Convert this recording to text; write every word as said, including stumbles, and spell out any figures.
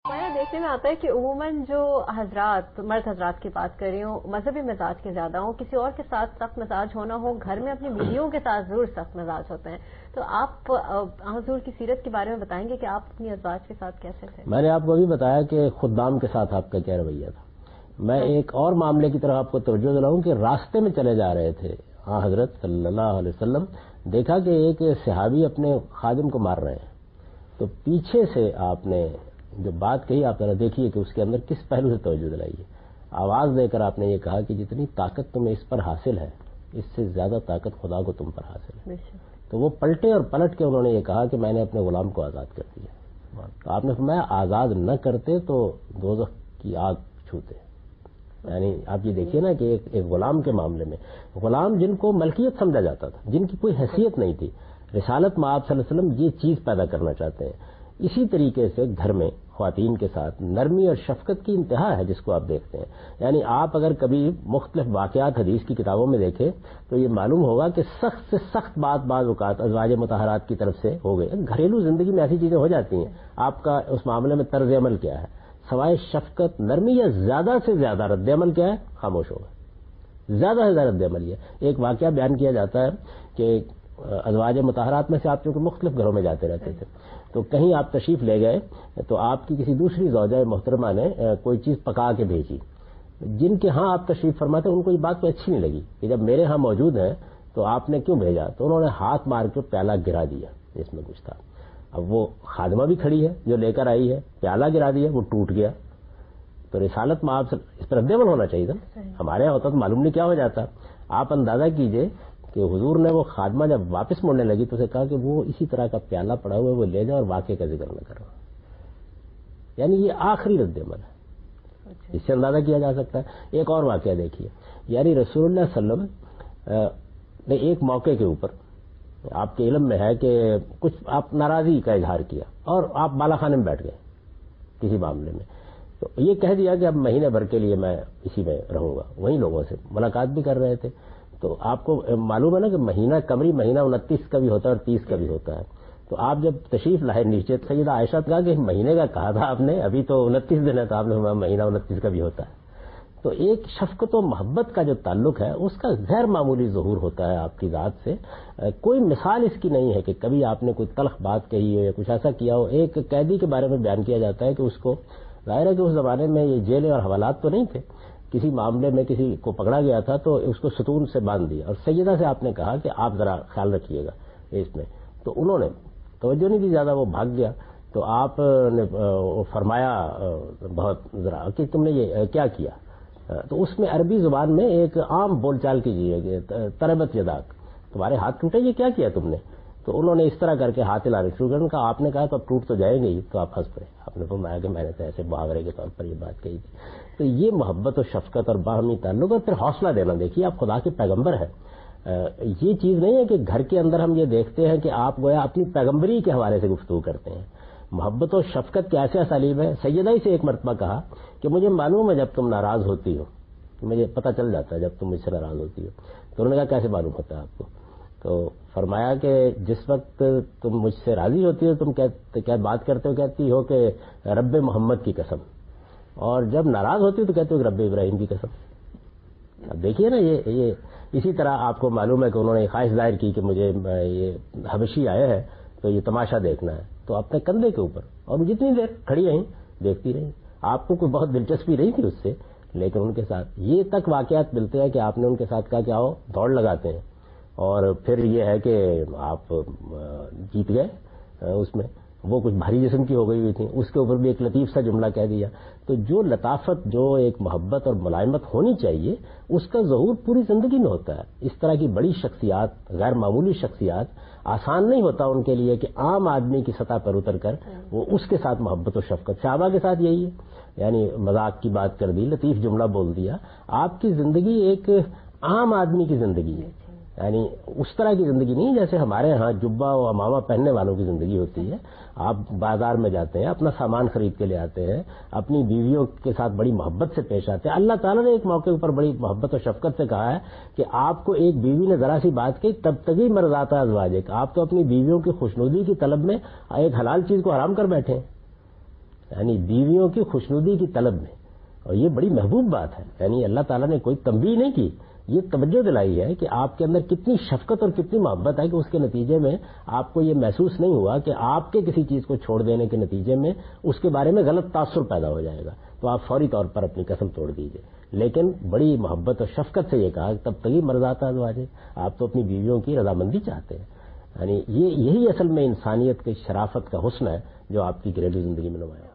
ہمارا دیکھنے میں آتا ہے کہ عموماً جو حضرات مرد حضرات کی بات کر رہی ہوں مذہبی مزاج کے زیادہ ہوں، کسی اور کے ساتھ سخت مزاج ہونا ہو، گھر میں اپنی بیویوں کے ساتھ ضرور سخت مزاج ہوتے ہیں. تو آپ حضور کی سیرت کے بارے میں بتائیں گے کہ آپ اپنی ازواج کے ساتھ کیسے تھے؟ میں نے آپ کو ابھی بتایا کہ خدام کے ساتھ آپ کا کیا رویہ تھا. میں ایک اور معاملے کی طرف آپ کو توجہ دلاؤں کہ راستے میں چلے جا رہے تھے آن حضرت صلی اللہ علیہ وسلم، دیکھا کہ ایک صحابی اپنے خادم کو مار رہے ہیں. تو پیچھے سے آپ نے جو بات کہی، آپ ذرا دیکھیے کہ اس کے اندر کس پہلو سے توجہ دلائیے. آواز دے کر آپ نے یہ کہا کہ جتنی طاقت تمہیں اس پر حاصل ہے اس سے زیادہ طاقت خدا کو تم پر حاصل ہے. تو وہ پلٹے اور پلٹ کے انہوں نے یہ کہا کہ میں نے اپنے غلام کو آزاد کر دیا. تو آپ نے فرمایا آزاد نہ کرتے تو دوزخ کی آگ چھوتے. یعنی آپ یہ دیکھیے نا کہ ایک, ایک غلام کے معاملے میں، غلام جن کو ملکیت سمجھا جاتا تھا، جن کی کوئی حیثیت نہیں تھی، رسالت مآب صلی اللہ علیہ وسلم یہ چیز پیدا کرنا چاہتے ہیں. اسی طریقے سے گھر میں خواتین کے ساتھ نرمی اور شفقت کی انتہا ہے جس کو آپ دیکھتے ہیں. یعنی آپ اگر کبھی مختلف واقعات حدیث کی کتابوں میں دیکھیں تو یہ معلوم ہوگا کہ سخت سے سخت بات بعض اوقات ازواج مطہرات کی طرف سے ہو گئے. گھریلو زندگی میں ایسی چیزیں ہو جاتی ہیں. آپ کا اس معاملے میں طرز عمل کیا ہے؟ سوائے شفقت، نرمی یا زیادہ سے زیادہ رد عمل کیا ہے؟ خاموش ہوگا. زیادہ سے زیادہ رد عمل یہ ایک واقعہ بیان کیا جاتا ہے کہ ازواج مطہرات میں سے آپ چونکہ مختلف گھروں میں جاتے رہتے تھے، تو کہیں آپ تشریف لے گئے تو آپ کی کسی دوسری زوجہ محترمہ نے کوئی چیز پکا کے بھیجی. جن کے ہاں آپ تشریف فرماتے ان کو یہ بات کوئی اچھی نہیں لگی کہ جب میرے ہاں موجود ہیں تو آپ نے کیوں بھیجا. تو انہوں نے ہاتھ مار کے پیالہ گرا دیا جس میں کچھ تھا. اب وہ خادمہ بھی کھڑی ہے جو لے کر آئی ہے، پیالہ گرا دیا، وہ ٹوٹ گیا. تو رسالت میں آپ اس پر رد عمل ہونا چاہیے تھا. ہمارے یہاں ہوتا تو معلوم نہیں کیا ہو جاتا. آپ اندازہ کیجئے کہ حضور نے وہ خادمہ جب واپس مڑنے لگی تو اسے کہا کہ وہ اسی طرح کا پیالہ پڑا ہوا ہے وہ لے جائے اور واقعے کا ذکر نہ کرو. یعنی یہ آخری رد عمل ہے، اس سے اندازہ کیا جا سکتا ہے. ایک اور واقعہ دیکھیے، یعنی رسول اللہ صلی اللہ علیہ وسلم نے ایک موقع کے اوپر آپ کے علم میں ہے کہ کچھ آپ ناراضی کا اظہار کیا اور آپ بالا خانے میں بیٹھ گئے کسی معاملے میں. تو یہ کہہ دیا کہ اب مہینے بھر کے لیے میں اسی میں رہوں گا. وہیں لوگوں سے ملاقات بھی کر رہے تھے. تو آپ کو معلوم ہے نا کہ مہینہ قمری مہینہ انتیس کا بھی ہوتا ہے اور تیس کا بھی ہوتا ہے. تو آپ جب تشریف لائے نیچے، سیدہ عائشہ نے کہا کہ مہینے کا کہا تھا آپ نے، ابھی تو انتیس دن ہے. تو آپ نے مہینہ انتیس کا بھی ہوتا ہے. تو ایک شفقت و محبت کا جو تعلق ہے اس کا غیر معمولی ظہور ہوتا ہے آپ کی ذات سے. کوئی مثال اس کی نہیں ہے کہ کبھی آپ نے کوئی تلخ بات کہی ہو یا کچھ ایسا کیا ہو. ایک قیدی کے بارے میں بیان کیا جاتا ہے کہ اس کو ظاہر ہے کہ اس زمانے میں یہ جیلیں اور حوالات تو نہیں تھے. کسی معاملے میں کسی کو پکڑا گیا تھا تو اس کو ستون سے باندھ دیا اور سیدہ سے آپ نے کہا کہ آپ ذرا خیال رکھیے گا اس میں. تو انہوں نے توجہ نہیں دی زیادہ، وہ بھاگ گیا. تو آپ نے فرمایا بہت ذرا کہ تم نے یہ کیا کیا. تو اس میں عربی زبان میں ایک عام بول چال کیجیے، تربت یداک، تمہارے ہاتھ ٹوٹے، یہ کیا کیا تم نے. تو انہوں نے اس طرح کر کے ہاتھ ہلانے شروع کر کہا. آپ نے کہا تو اب ٹوٹ تو جائیں گے ہی. تو آپ ہنس پڑے. آپ نے فرمایا کہ میں نے تو ایسے محاورے کے طور پر یہ بات کہی تھی. تو یہ محبت و شفقت اور باہمی تعلق اور پھر حوصلہ دینا. دیکھیے آپ خدا کے پیغمبر ہیں. یہ چیز نہیں ہے کہ گھر کے اندر ہم یہ دیکھتے ہیں کہ آپ گویا اپنی پیغمبری کے حوالے سے گفتگو کرتے ہیں. محبت و شفقت کے ایسے اسالیب ہے. سیدہ ہی سے ایک مرتبہ کہا کہ مجھے معلوم ہے جب تم ناراض ہوتی ہو، مجھے پتہ چل جاتا ہے جب تم مجھ سے ناراض ہوتی ہو. تو انہوں نے کہا کیسے معلوم ہوتا ہے آپ کو. تو فرمایا کہ جس وقت تم مجھ سے راضی ہوتی ہو تم کیا بات کرتے ہو، کہتی ہو کہ رب محمد کی قسم، اور جب ناراض ہوتی ہو تو کہتے ہو کہ رب ابراہیم کی قسم. اب دیکھیے نا یہ یہ اسی طرح آپ کو معلوم ہے کہ انہوں نے خواہش ظاہر کی کہ مجھے یہ حبشی آئے ہیں تو یہ تماشا دیکھنا ہے. تو اپنے کندھے کے اوپر، اور جتنی دیر کھڑی رہیں دیکھتی رہی. آپ کو کوئی بہت دلچسپی نہیں تھی اس سے، لیکن ان کے ساتھ یہ تک واقعات ملتے ہیں کہ آپ نے ان کے ساتھ کہا کہ آؤ دوڑ لگاتے ہیں. اور پھر یہ ہے کہ آپ جیت گئے. اس میں وہ کچھ بھاری جسم کی ہو گئی ہوئی تھی، اس کے اوپر بھی ایک لطیف سا جملہ کہہ دیا. تو جو لطافت، جو ایک محبت اور ملائمت ہونی چاہیے اس کا ظہور پوری زندگی میں ہوتا ہے. اس طرح کی بڑی شخصیات، غیر معمولی شخصیات، آسان نہیں ہوتا ان کے لیے کہ عام آدمی کی سطح پر اتر کر وہ اس کے ساتھ محبت و شفقت. صحابہ کے ساتھ یہی ہے. یعنی مذاق کی بات کر دی، لطیف جملہ بول دیا. آپ کی زندگی ایک عام آدمی کی زندگی ہے. یعنی اس طرح کی زندگی نہیں جیسے ہمارے ہاں جبہ و امامہ پہننے والوں کی زندگی ہوتی ہے. آپ بازار میں جاتے ہیں، اپنا سامان خرید کے لے آتے ہیں، اپنی بیویوں کے ساتھ بڑی محبت سے پیش آتے ہیں. اللہ تعالیٰ نے ایک موقع پر بڑی محبت و شفقت سے کہا ہے کہ آپ کو ایک بیوی نے ذرا سی بات کی تب تک ہی مرضات ازواجک، آپ تو اپنی بیویوں کی خوشنودی کی طلب میں ایک حلال چیز کو حرام کر بیٹھے ہیں. یعنی بیویوں کی خوشنودی کی طلب میں، اور یہ بڑی محبوب بات ہے. یعنی اللہ تعالیٰ نے کوئی تنبیہ نہیں کی، یہ توجہ دلائی ہے کہ آپ کے اندر کتنی شفقت اور کتنی محبت ہے کہ اس کے نتیجے میں آپ کو یہ محسوس نہیں ہوا کہ آپ کے کسی چیز کو چھوڑ دینے کے نتیجے میں اس کے بارے میں غلط تاثر پیدا ہو جائے گا، تو آپ فوری طور پر اپنی قسم توڑ دیجئے. لیکن بڑی محبت اور شفقت سے یہ کہا کہ تب تک ہی مرضات ازواج، آپ تو اپنی بیویوں کی رضامندی چاہتے ہیں. یعنی یہ یہی اصل میں انسانیت کی شرافت کا حسن ہے جو آپ کی گھریلو زندگی میں نمایاں.